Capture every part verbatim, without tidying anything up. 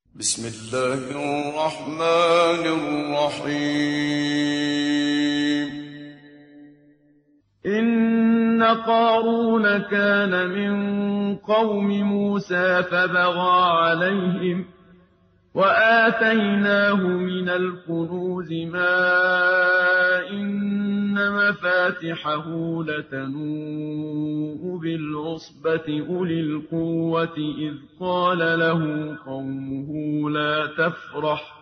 بسم الله الرحمن الرحيم. إن قارون كان من قوم موسى فبغى عليهم وآتيناه من الكنوز ما إن مفاتحه لتنوء بالعصبة أولي القوة إذ قال له قومه لا تفرح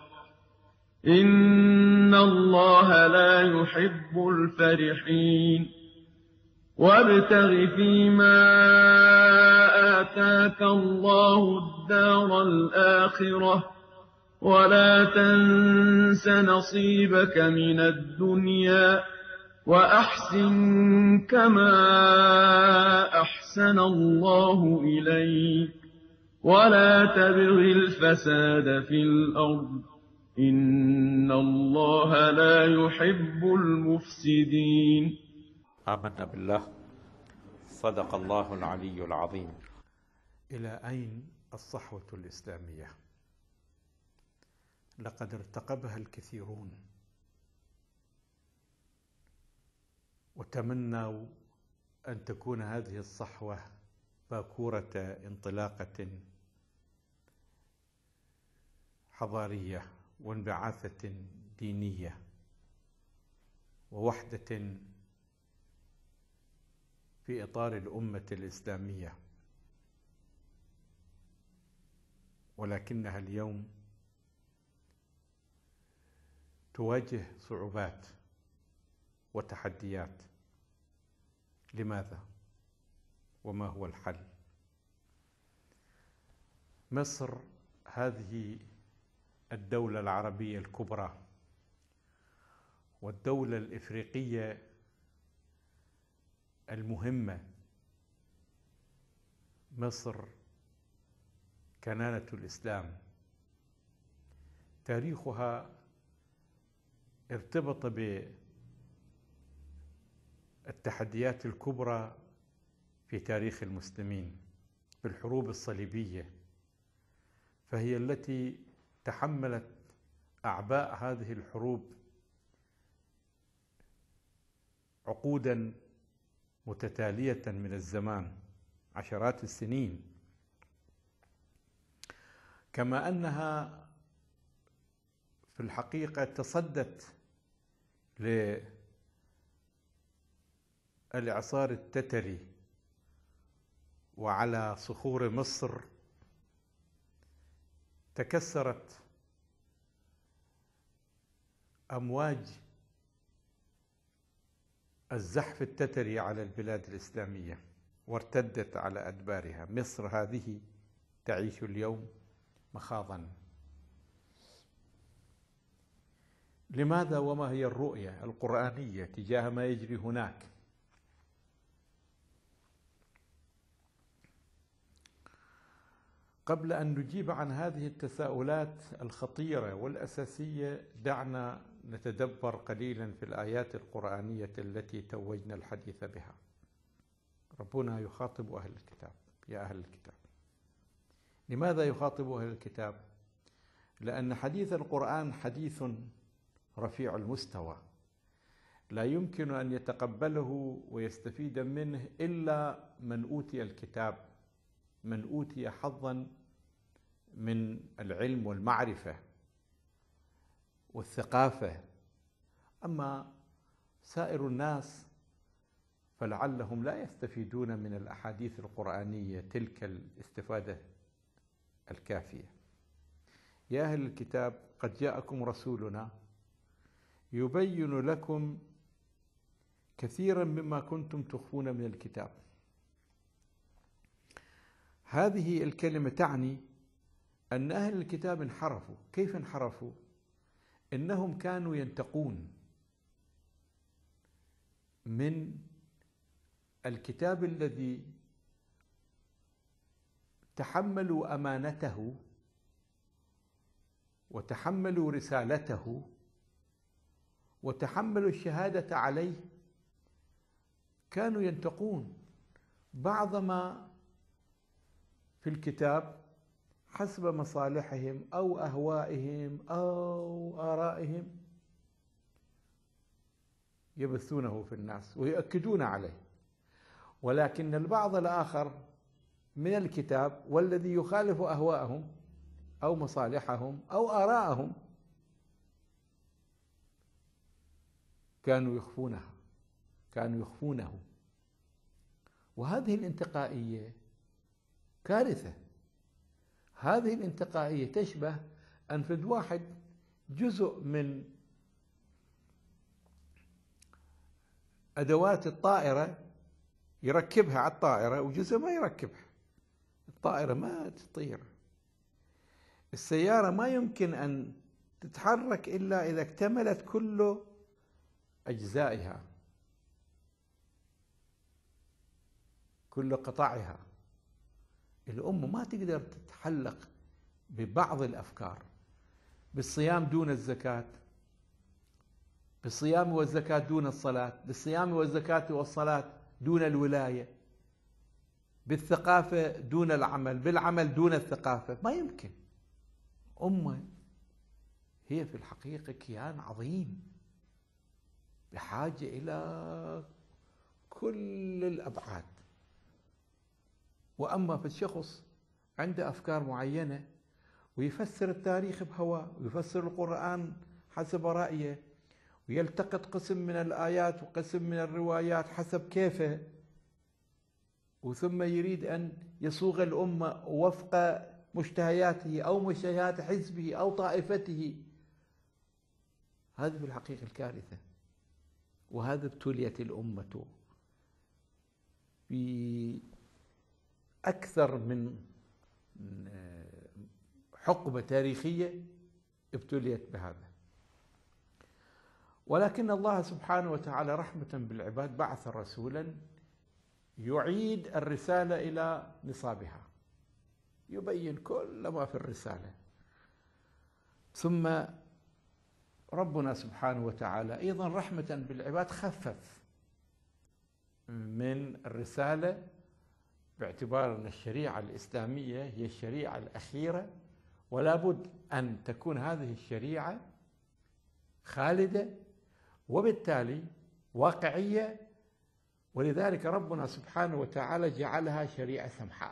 إن الله لا يحب الفرحين وابتغ فيما آتاك الله الدار الآخرة ولا تنس نصيبك من الدنيا وأحسن كما أحسن الله إليك ولا تبغ الفساد في الأرض إن الله لا يحب المفسدين. آمنا بالله. صدق الله العلي العظيم. إلى أين الصحوة الإسلامية؟ لقد ارتقبها الكثيرون وتمنوا أن تكون هذه الصحوة باكورة انطلاقة حضارية وانبعاثة دينية ووحدة في إطار الأمة الإسلامية، ولكنها اليوم تواجه صعوبات وتحديات. لماذا؟ وما هو الحل؟ مصر هذه الدولة العربية الكبرى والدولة الإفريقية المهمة. مصر كنانة الإسلام، تاريخها ارتبط بالتحديات الكبرى في تاريخ المسلمين بالحروب الصليبية، فهي التي تحملت أعباء هذه الحروب عقوداً متتالية من الزمان، عشرات السنين، كما أنها في الحقيقة تصدت للإعصار التتري، وعلى صخور مصر تكسرت أمواج الزحف التتري على البلاد الإسلامية وارتدت على أدبارها. مصر هذه تعيش اليوم مخاضا. لماذا وما هي الرؤية القرآنية تجاه ما يجري هناك؟ قبل أن نجيب عن هذه التساؤلات الخطيرة والأساسية، دعنا نتدبر قليلا في الآيات القرآنية التي توجنا الحديث بها. ربنا يخاطب أهل الكتاب: يا أهل الكتاب. لماذا يخاطب أهل الكتاب؟ لأن حديث القرآن حديث رفيع المستوى، لا يمكن أن يتقبله ويستفيد منه إلا من أوتي الكتاب، من أوتي حظا من العلم والمعرفة والثقافة. أما سائر الناس فلعلهم لا يستفيدون من الأحاديث القرآنية تلك الاستفادة الكافية. يا أهل الكتاب قد جاءكم رسولنا يبين لكم كثيرا مما كنتم تخفون من الكتاب. هذه الكلمة تعني أن أهل الكتاب انحرفوا. كيف انحرفوا؟ إنهم كانوا ينتقون من الكتاب الذي تحملوا أمانته وتحملوا رسالته وتحملوا الشهادة عليه. كانوا ينتقون بعض ما في الكتاب حسب مصالحهم أو أهوائهم أو آرائهم يبثونه في الناس ويؤكدون عليه. ولكن البعض الآخر من الكتاب والذي يخالف أهواءهم أو مصالحهم أو آراءهم كانوا يخفونها كانوا يخفونه. وهذه الانتقائية كارثة. هذه الانتقائية تشبه أن فد واحد جزء من أدوات الطائرة يركبها على الطائرة وجزء ما يركبها. الطائرة ما تطير، السيارة ما يمكن أن تتحرك إلا إذا اكتملت كل أجزائها، كل قطعها. الأمة ما تقدر تتحلق ببعض الأفكار، بالصيام دون الزكاة، بالصيام والزكاة دون الصلاة، بالصيام والزكاة والصلاة دون الولاية، بالثقافة دون العمل، بالعمل دون الثقافة. ما يمكن. أمة هي في الحقيقة كيان عظيم بحاجة إلى كل الأبعاد. وأما في الشخص عنده أفكار معينة ويفسر التاريخ بهواه ويفسر القرآن حسب رأيه ويلتقط قسم من الآيات وقسم من الروايات حسب كيفه، وثم يريد أن يصوغ الأمة وفق مشتهياته أو مشتهيات حزبه أو طائفته، هذه في الحقيقة الكارثة. وهذا ابتليت الأمة بأكثر من حقبة تاريخية ابتليت بهذا. ولكن الله سبحانه وتعالى رحمة بالعباد بعث رسولا يعيد الرسالة إلى نصابها، يبين كل ما في الرسالة. ثم ربنا سبحانه وتعالى أيضا رحمة بالعباد خفف من الرسالة، باعتبار أن الشريعة الإسلامية هي الشريعة الأخيرة، ولا بد أن تكون هذه الشريعة خالدة وبالتالي واقعية. ولذلك ربنا سبحانه وتعالى جعلها شريعة سمحاء،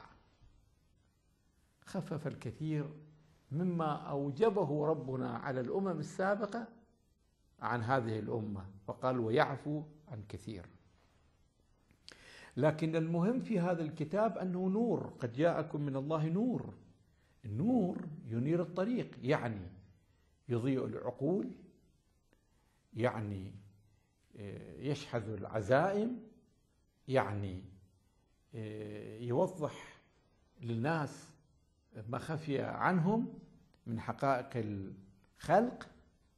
خفف الكثير مما أوجبه ربنا على الأمم السابقة عن هذه الأمة، فقال ويعفو عن كثير. لكن المهم في هذا الكتاب أنه نور، قد جاءكم من الله نور. النور ينير الطريق، يعني يضيء العقول، يعني يشحذ العزائم، يعني يوضح للناس ما خفي عنهم من حقائق الخلق.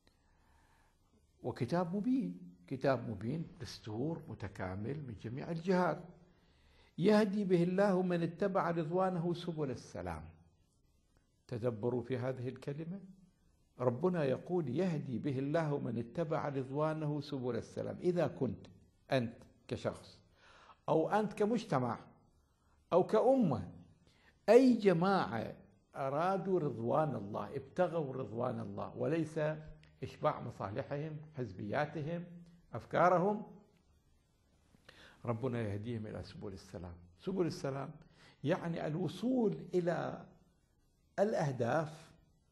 وكتاب مبين، كتاب مبين، دستور متكامل من جميع الجهات، يهدي به الله من اتبع رضوانه سبل السلام. تدبروا في هذه الكلمة، ربنا يقول يهدي به الله من اتبع رضوانه سبل السلام. إذا كنت أنت كشخص أو أنت كمجتمع أو كأمة، أي جماعة أرادوا رضوان الله، ابتغوا رضوان الله وليس إشباع مصالحهم، حزبياتهم، أفكارهم، ربنا يهديهم إلى سبل السلام. سبل السلام يعني الوصول إلى الأهداف،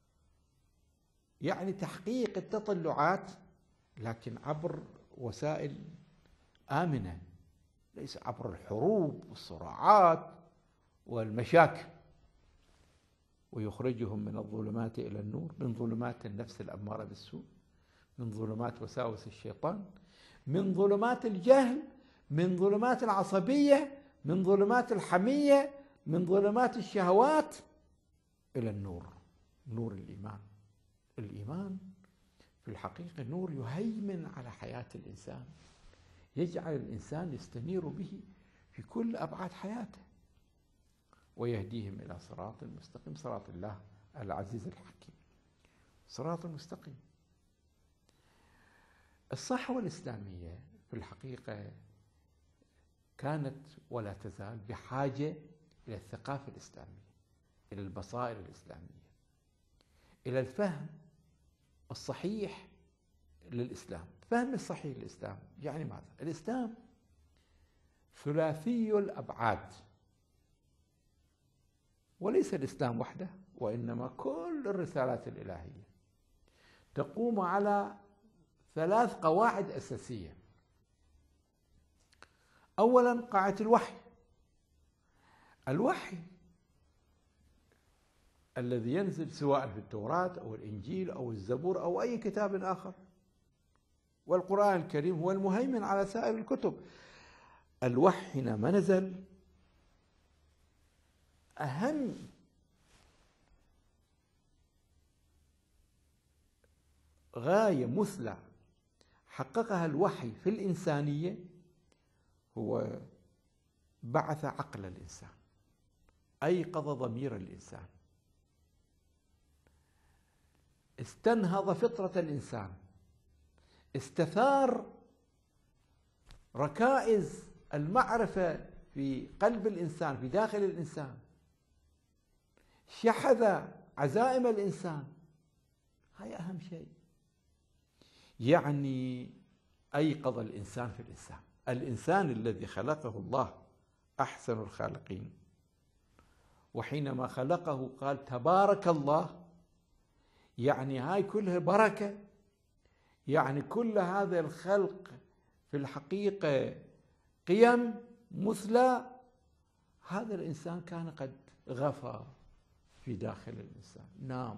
يعني تحقيق التطلعات، لكن عبر وسائل آمنة، ليس عبر الحروب والصراعات والمشاكل. ويخرجهم من الظلمات إلى النور، من ظلمات النفس الأمارة بالسوء، من ظلمات وساوس الشيطان، من ظلمات الجهل، من ظلمات العصبية، من ظلمات الحمية، من ظلمات الشهوات إلى النور، نور الإيمان. الإيمان في الحقيقة نور يهيمن على حياة الإنسان، يجعل الإنسان يستنير به في كل أبعاد حياته، ويهديهم إلى صراط مستقيم، صراط الله العزيز الحكيم، صراط مستقيم. الصحوة الإسلامية في الحقيقة كانت ولا تزال بحاجة إلى الثقافة الإسلامية. إلى البصائر الإسلامية، إلى الفهم الصحيح للإسلام. فهم الصحيح للإسلام يعني ماذا؟ الإسلام ثلاثي الأبعاد، وليس الإسلام وحده، وإنما كل الرسالات الإلهية تقوم على ثلاث قواعد أساسية. أولا قاعدة الوحي. الوحي الذي ينزل سواء في التوراة أو الإنجيل أو الزبور أو أي كتاب آخر، والقرآن الكريم هو المهيمن على سائر الكتب. الوحي حينما نزل أهم غاية مثلى حققها الوحي في الإنسانية هو بعث عقل الإنسان، أيقظ ضمير الإنسان، استنهض فطرة الإنسان، استثار ركائز المعرفة في قلب الإنسان، في داخل الإنسان، شحذ عزائم الإنسان. هاي أهم شيء. يعني أيقظ الإنسان في الإنسان، الإنسان الذي خلقه الله أحسن الخالقين، وحينما خلقه قال تبارك الله، يعني هاي كلها بركة، يعني كل هذا الخلق في الحقيقة قيم مثلى. هذا الإنسان كان قد غفى في داخل الإنسان، نام،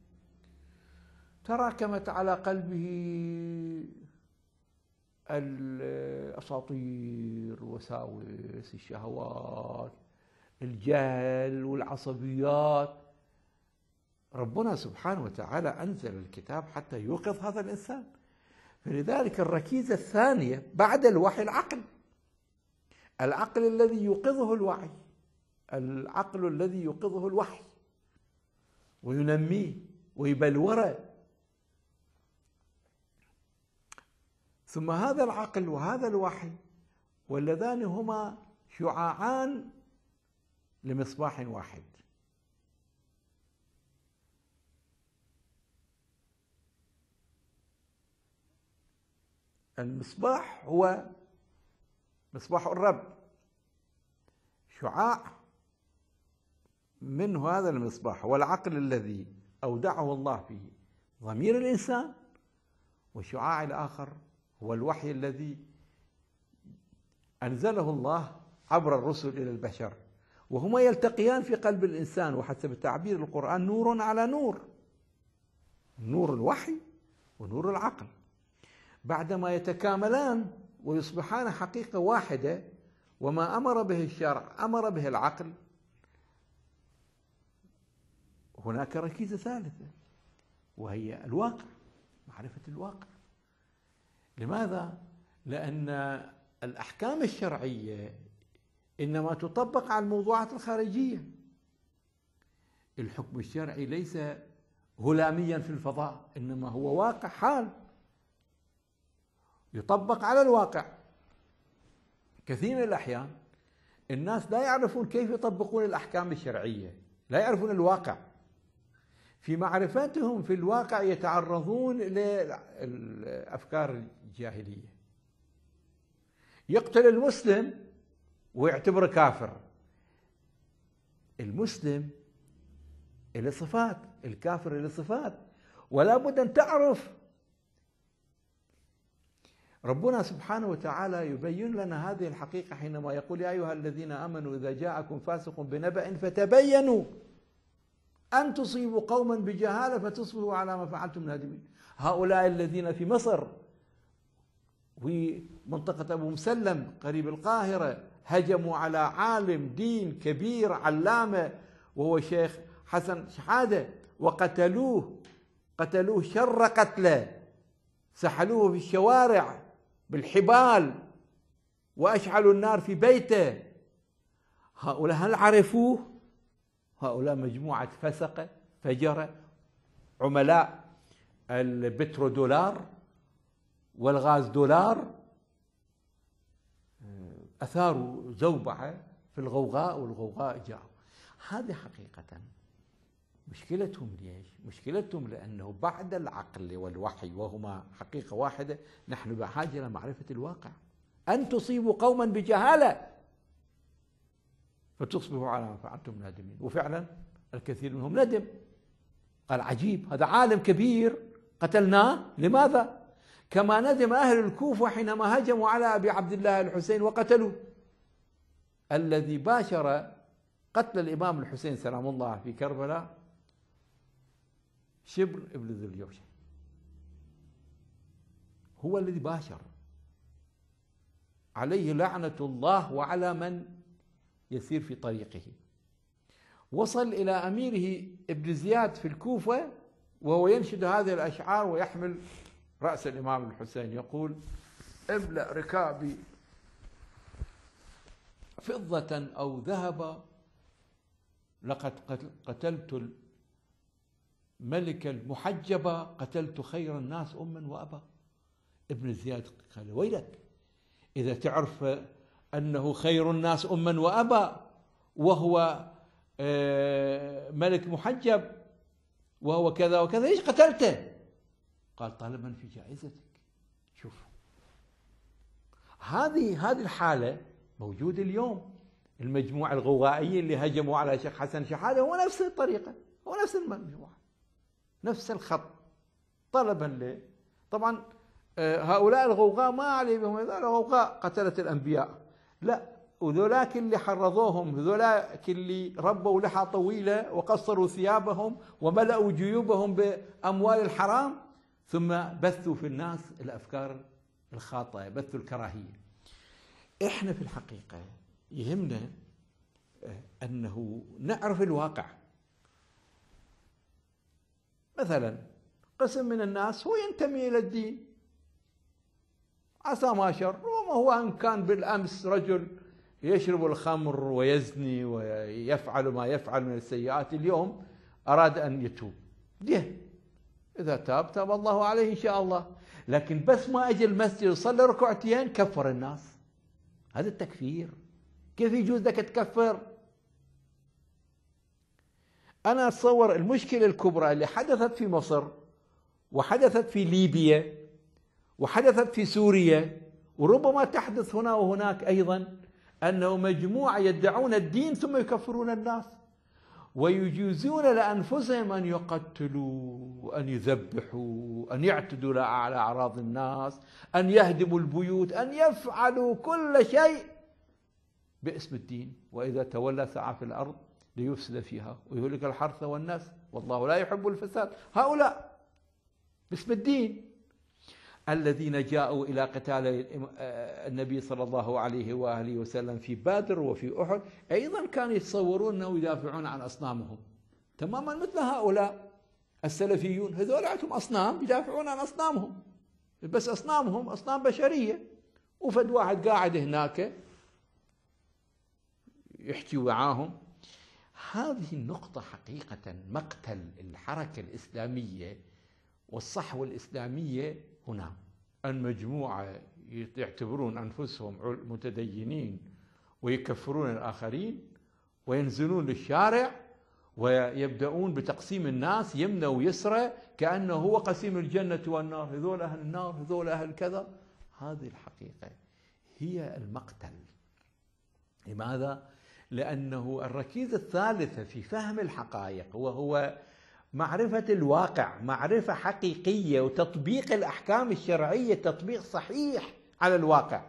تراكمت على قلبه الأساطير، وساوس الشهوات، الجهل والعصبيات. ربنا سبحانه وتعالى أنزل الكتاب حتى يوقظ هذا الإنسان. فلذلك الركيزة الثانية بعد الوحي العقل، العقل الذي يوقظه الوعي، العقل الذي يوقظه الوحي وينميه ويبلوره. ثم هذا العقل وهذا الوحي واللذان هما شعاعان لمصباح واحد. المصباح هو مصباح الرب، شعاع من هذا المصباح والعقل الذي أودعه الله في ضمير الإنسان، والشعاع الآخر هو الوحي الذي أنزله الله عبر الرسل إلى البشر، وهما يلتقيان في قلب الإنسان، وحسب تعبير القرآن نور على نور، نور الوحي ونور العقل. بعدما يتكاملان ويصبحان حقيقة واحدة، وما أمر به الشرع أمر به العقل، هناك ركيزة ثالثة وهي الواقع، معرفة الواقع. لماذا؟ لأن الأحكام الشرعية إنما تطبق على الموضوعات الخارجية. الحكم الشرعي ليس هلاميا في الفضاء، إنما هو واقع حال يطبق على الواقع. كثير من الأحيان الناس لا يعرفون كيف يطبقون الأحكام الشرعية، لا يعرفون الواقع. في معرفتهم في الواقع يتعرضون للأفكار الجاهلية. يقتل المسلم ويعتبره كافر. المسلم له صفات، الكافر له صفات، ولا بد أن تعرف. ربنا سبحانه وتعالى يبين لنا هذه الحقيقة حينما يقول يا أيها الذين آمنوا إذا جاءكم فاسق بنبأ فتبينوا أن تصيبوا قوما بجهالة فتصبحوا على ما فعلتم نادمين. هؤلاء الذين في مصر في منطقة أبو مسلم قريب القاهرة هجموا على عالم دين كبير علامة وهو شيخ حسن شحادة وقتلوه، قتلوه شر قتله، سحلوه في الشوارع بالحبال وأشعلوا النار في بيته. هؤلاء هل عرفوه؟ هؤلاء مجموعة فسقة فجرة عملاء البترودولار والغاز دولار، أثاروا زوبعة في الغوغاء والغوغاء جاءوا. هذه حقيقة مشكلتهم. ليش؟ مشكلتهم لأنه بعد العقل والوحي وهما حقيقة واحدة نحن بحاجة إلى معرفة الواقع. أن تصيبوا قوما بجهالة فتصبحوا على ما فعلتم نادمين. وفعلا الكثير منهم ندم، قال عجيب هذا عالم كبير قتلناه، لماذا؟ كما ندم أهل الكوفة حينما هجموا على أبي عبد الله الحسين وقتلوه. الذي باشر قتل الإمام الحسين سلام الله في كربلاء شبر ابن ذي الجوشن، هو الذي باشر، عليه لعنة الله وعلى من يسير في طريقه. وصل إلى أميره ابن زياد في الكوفة وهو ينشد هذه الأشعار ويحمل رأس الإمام الحسين يقول: املأ ركابي فضة أو ذهبا، لقد قتلت الملك المحجبا، قتلت خير الناس أما وأبا. ابن زياد قال: ويلك إذا تعرف أنه خير الناس أما وأبا وهو ملك محجب وهو كذا وكذا، ليش قتلته؟ قال: طالبا في جائزتك. شوف هذه هذه الحالة موجودة اليوم. المجموعة الغوغائية اللي هجموا على شيخ حسن شحاتة هو نفس الطريقة، هو نفس المجموعة، نفس الخط، طلبا له. طبعا هؤلاء الغوغاء ما عليهم، هؤلاء الغوغاء قتلة الأنبياء، لا، وذولاك اللي حرضوهم، ذولاك اللي ربوا لحى طويلة وقصروا ثيابهم وملأوا جيوبهم بأموال الحرام، ثم بثوا في الناس الأفكار الخاطئة، بثوا الكراهية. إحنا في الحقيقة يهمنا أنه نعرف الواقع. مثلا قسم من الناس هو ينتمي إلى الدين، عسى ما شر، وما هو أن كان بالأمس رجل يشرب الخمر ويزني ويفعل ما يفعل من السيئات، اليوم أراد أن يتوب، ده إذا تاب تاب الله عليه إن شاء الله. لكن بس ما أجي المسجد وصلي ركعتين كفر الناس، هذا التكفير. كيف يجوز لك تكفر؟ أنا أتصور المشكلة الكبرى اللي حدثت في مصر وحدثت في ليبيا وحدثت في سوريا وربما تحدث هنا وهناك أيضا، أنه مجموعة يدعون الدين ثم يكفرون الناس ويجوزون لأنفسهم أن يقتلوا، أن يذبحوا، أن يعتدوا على أعراض الناس، أن يهدموا البيوت، أن يفعلوا كل شيء باسم الدين. وإذا تولى سعى في الأرض ليفسد فيها ويهلك الحرث والنسل والله لا يحب الفساد. هؤلاء باسم الدين الذين جاءوا إلى قتال النبي صلى الله عليه وآله وسلم في بدر وفي أحد أيضا كانوا يتصورون أنه يدافعون عن أصنامهم، تماما مثل هؤلاء السلفيون، هذول عندهم أصنام يدافعون عن أصنامهم، بس أصنامهم أصنام بشرية، وفد واحد قاعد هناك يحكي معاهم. هذه النقطة حقيقة مقتل الحركة الإسلامية والصحوة الإسلامية هنا. المجموعة يعتبرون أنفسهم متدينين ويكفرون الآخرين وينزلون للشارع ويبدأون بتقسيم الناس يمنى ويسرى كأنه هو قسيم الجنة والنار، هذول أهل النار هذول أهل كذا. هذه الحقيقة هي المقتل. لماذا؟ لأنه الركيزة الثالثة في فهم الحقائق وهو معرفة الواقع، معرفة حقيقية، وتطبيق الأحكام الشرعية تطبيق صحيح على الواقع.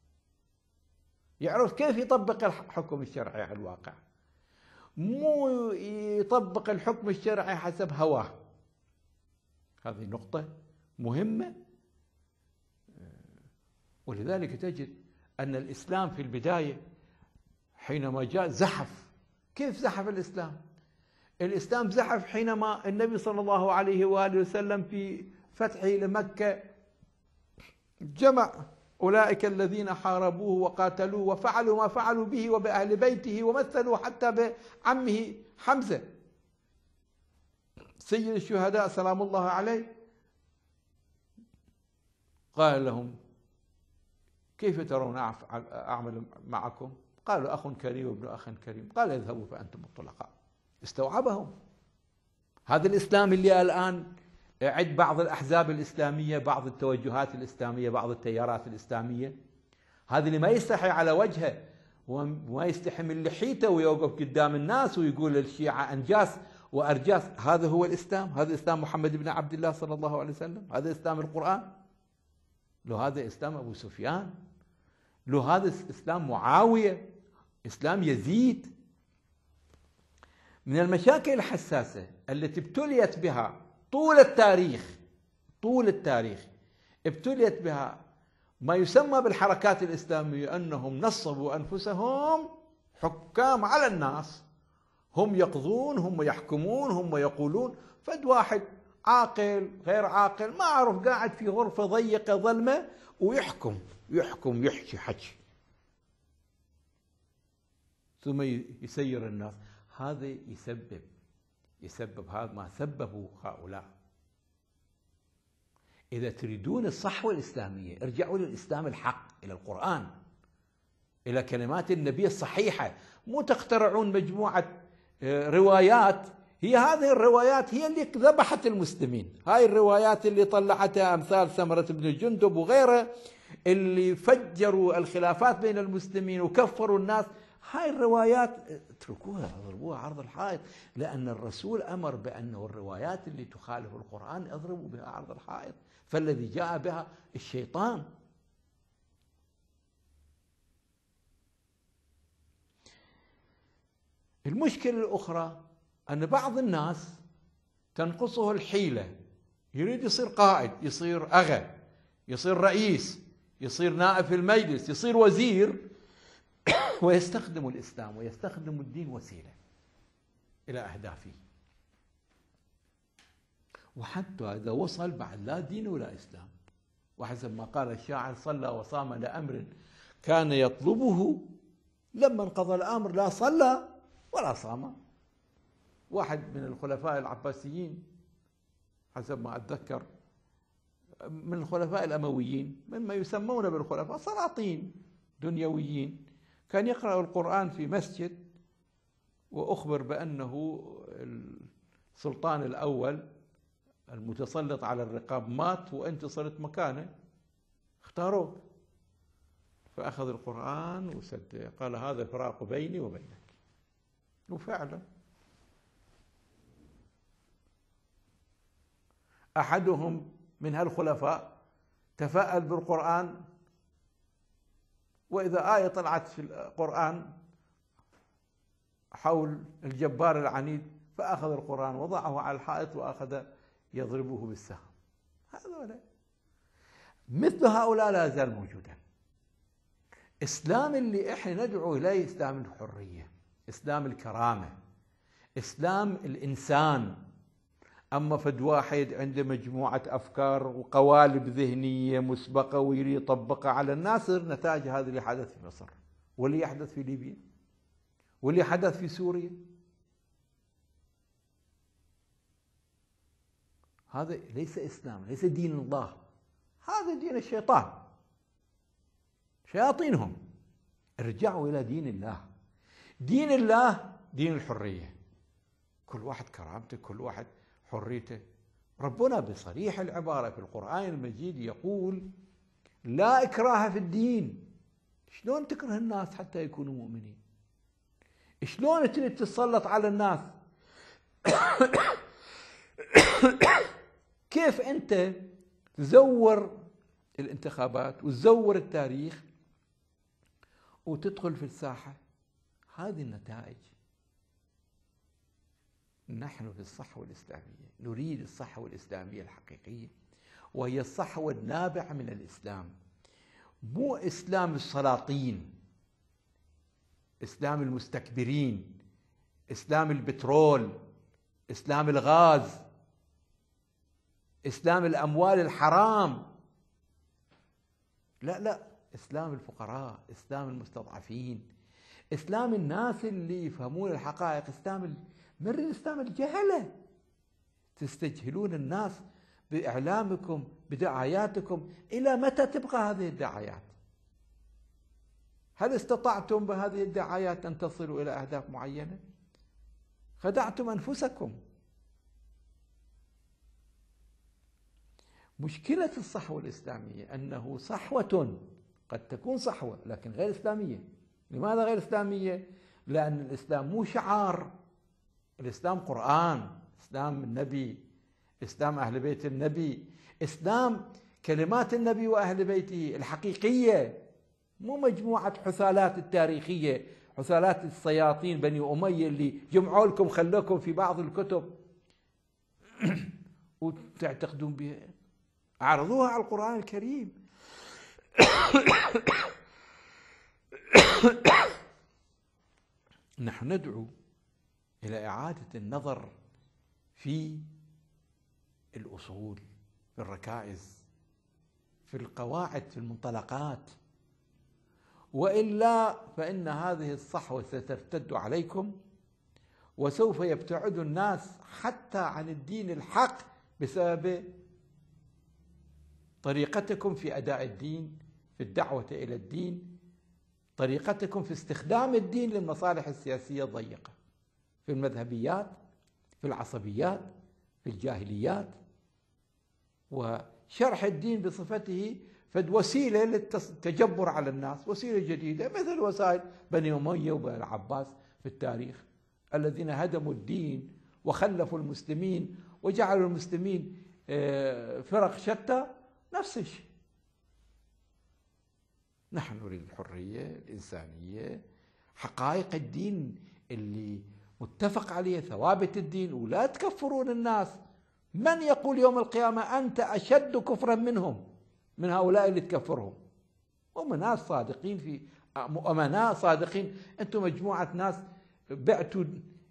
يعرف كيف يطبق الحكم الشرعي على الواقع، مو يطبق الحكم الشرعي حسب هواه. هذه نقطة مهمة. ولذلك تجد أن الإسلام في البداية حينما جاء زحف. كيف زحف الإسلام؟ الإسلام زحف حينما النبي صلى الله عليه وآله وسلم في فتحه لمكة جمع أولئك الذين حاربوه وقاتلوه وفعلوا ما فعلوا به وبأهل بيته ومثلوا حتى بعمه حمزة سيد الشهداء سلام الله عليه. قال لهم: كيف ترون أعمل معكم؟ قالوا أخ كريم وابن أخ كريم، قال اذهبوا فأنتم الطلقاء. استوعبهم. هذا الإسلام اللي الآن عند بعض الأحزاب الإسلامية، بعض التوجهات الإسلامية، بعض التيارات الإسلامية، هذا اللي ما يستحي على وجهه وما يستحي من لحيته ويوقف قدام الناس ويقول الشيعة أنجاس وأرجاس، هذا هو الإسلام؟ هذا إسلام محمد بن عبد الله صلى الله عليه وسلم؟ هذا إسلام القرآن؟ لو هذا إسلام أبو سفيان، لو هذا إسلام معاوية، إسلام يزيد. من المشاكل الحساسة التي ابتليت بها طول التاريخ، طول التاريخ ابتليت بها ما يسمى بالحركات الإسلامية، أنهم نصبوا أنفسهم حكام على الناس، هم يقضون، هم يحكمون، هم يقولون. فد واحد عاقل غير عاقل ما أعرف قاعد في غرفة ضيقة ظلمة ويحكم يحكم يحكي حكي ثم يسير الناس. هذا يسبب يسبب هذا ما سببوا هؤلاء. إذا تريدون الصحوة الإسلامية ارجعوا للإسلام الحق، إلى القرآن، إلى كلمات النبي الصحيحة، مو تخترعون مجموعة روايات. هي هذه الروايات هي اللي ذبحت المسلمين، هاي الروايات اللي طلعتها أمثال سمرة بن جندب وغيره اللي فجروا الخلافات بين المسلمين وكفروا الناس. هاي الروايات اتركوها، اضربوها عرض الحائط، لأن الرسول أمر بأنه الروايات اللي تخالف القرآن اضربوا بها عرض الحائط، فالذي جاء بها الشيطان. المشكلة الأخرى أن بعض الناس تنقصه الحيلة، يريد يصير قائد، يصير أغا، يصير رئيس، يصير نائب في المجلس، يصير وزير، ويستخدم الإسلام ويستخدم الدين وسيلة إلى أهدافه. وحتى إذا وصل بعد لا دين ولا إسلام، وحسب ما قال الشاعر: صلى وصام لأمر كان يطلبه، لما انقضى الأمر لا صلى ولا صام. واحد من الخلفاء العباسيين حسب ما أتذكر من الخلفاء الأمويين، مما يسمون بالخلفاء سلاطين دنيويين، كان يقرأ القرآن في مسجد، وأخبر بأنه السلطان الأول المتسلط على الرقاب مات وأنت صرت مكانه، اختاروك. فأخذ القرآن وسد، قال: هذا الفراق بيني وبينك. وفعلا أحدهم من هالخلفاء تفاءل بالقرآن، وإذا آية طلعت في القرآن حول الجبار العنيد فأخذ القرآن وضعه على الحائط وأخذ يضربه بالسهم. هذول مثل هؤلاء لا يزال موجودا. إسلام اللي إحنا ندعو إليه إسلام الحرية، إسلام الكرامة، إسلام الإنسان. أما فد واحد عنده مجموعة أفكار وقوالب ذهنية مسبقة ويريد يطبقها على الناس، نتائج هذا اللي حدث في مصر، واللي يحدث في ليبيا، واللي حدث في سوريا. هذا ليس إسلام، ليس دين الله، هذا دين الشيطان، شياطينهم. ارجعوا إلى دين الله. دين الله دين الحرية، كل واحد كرامته، كل واحد حريته. ربنا بصريح العبارة في القرآن المجيد يقول: لا إكراه في الدين. شلون تكره الناس حتى يكونوا مؤمنين؟ شلون تريد تتسلط على الناس؟ كيف أنت تزور الانتخابات وتزور التاريخ وتدخل في الساحة؟ هذه النتائج. نحن في الصحوة الإسلامية نريد الصحوة الإسلامية الحقيقية، وهي الصحوة النابعة من الإسلام، مو إسلام السلاطين، إسلام المستكبرين، إسلام البترول، إسلام الغاز، إسلام الأموال الحرام. لا لا، إسلام الفقراء، إسلام المستضعفين، إسلام الناس اللي يفهمون الحقائق، إسلام من إسلام الجهلة. تستجهلون الناس بإعلامكم بدعاياتكم. إلى متى تبقى هذه الدعايات؟ هل استطعتم بهذه الدعايات أن تصلوا إلى أهداف معينة؟ خدعتم أنفسكم. مشكلة الصحوة الإسلامية أنه صحوة قد تكون صحوة لكن غير إسلامية. لماذا غير إسلامية؟ لأن الإسلام مو شعار، الإسلام قرآن، إسلام النبي، إسلام أهل بيت النبي، إسلام كلمات النبي وأهل بيته الحقيقية، مو مجموعة حثالات التاريخية، حثالات السياطين بني أمية اللي جمعوا لكم خلوكم في بعض الكتب وتعتقدون بها. عرضوها على القرآن الكريم. نحن ندعو إلى إعادة النظر في الأصول، في الركائز، في القواعد، في المنطلقات، وإلا فإن هذه الصحوة سترتد عليكم وسوف يبتعد الناس حتى عن الدين الحق بسبب طريقتكم في أداء الدين، في الدعوة إلى الدين، طريقتكم في استخدام الدين للمصالح السياسية الضيقة، في المذهبيات، في العصبيات، في الجاهليات، وشرح الدين بصفته فد وسيلة للتجبر على الناس، وسيلة جديدة مثل وسائل بني أمية وبني العباس في التاريخ الذين هدموا الدين وخلفوا المسلمين وجعلوا المسلمين فرق شتى. نفس الشيء. نحن نريد الحرية الإنسانية، حقائق الدين اللي متفق عليه، ثوابت الدين، ولا تكفرون الناس. من يقول يوم القيامة أنت أشد كفرا منهم، من هؤلاء اللي تكفرهم؟ هم ناس صادقين، في أمناء صادقين. أنتم مجموعة ناس بعتوا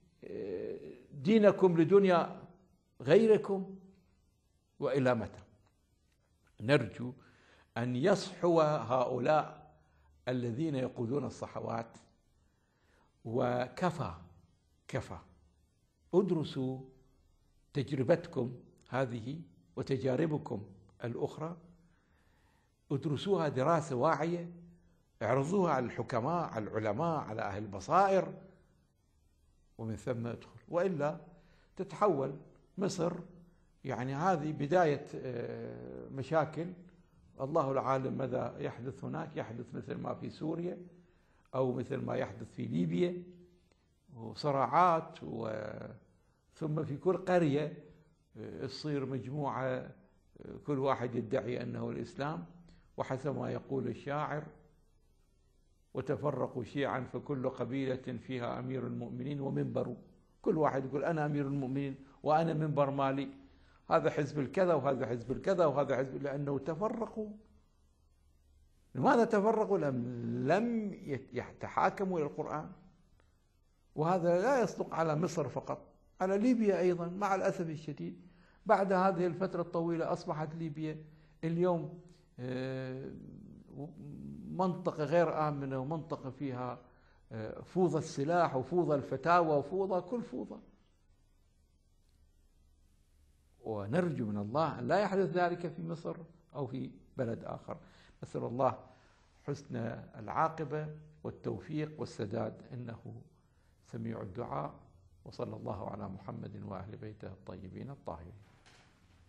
دينكم لدنيا غيركم. وإلى متى؟ نرجو أن يصحو هؤلاء الذين يقودون الصحوات. وكفى كفى ادرسوا تجربتكم هذه وتجاربكم الأخرى، ادرسوها دراسة واعية، اعرضوها على الحكماء، على العلماء، على أهل البصائر، ومن ثم ادخل. وإلا تتحول مصر، يعني هذه بداية مشاكل، الله العالم ماذا يحدث هناك. يحدث مثل ما في سوريا أو مثل ما يحدث في ليبيا، وصراعات، ثم في كل قرية تصير مجموعة كل واحد يدعي أنه الإسلام، وحسب ما يقول الشاعر: وتفرقوا شيعا فكل قبيلة فيها أمير المؤمنين ومنبر. كل واحد يقول أنا أمير المؤمنين وأنا منبر مالي، هذا حزب الكذا وهذا حزب الكذا وهذا حزب، لأنه تفرقوا. لماذا تفرقوا؟ لم يتحاكموا إلى القرآن. وهذا لا يصدق على مصر فقط، على ليبيا أيضا مع الأسف الشديد. بعد هذه الفترة الطويلة أصبحت ليبيا اليوم منطقة غير آمنة، ومنطقة فيها فوضى السلاح وفوضى الفتاوى وفوضى كل فوضى. ونرجو من الله أن لا يحدث ذلك في مصر أو في بلد آخر. نسأل الله حسن العاقبة والتوفيق والسداد، إنه سميع الدعاء. وصلى الله على محمد وأهل بيته الطيبين الطاهرين.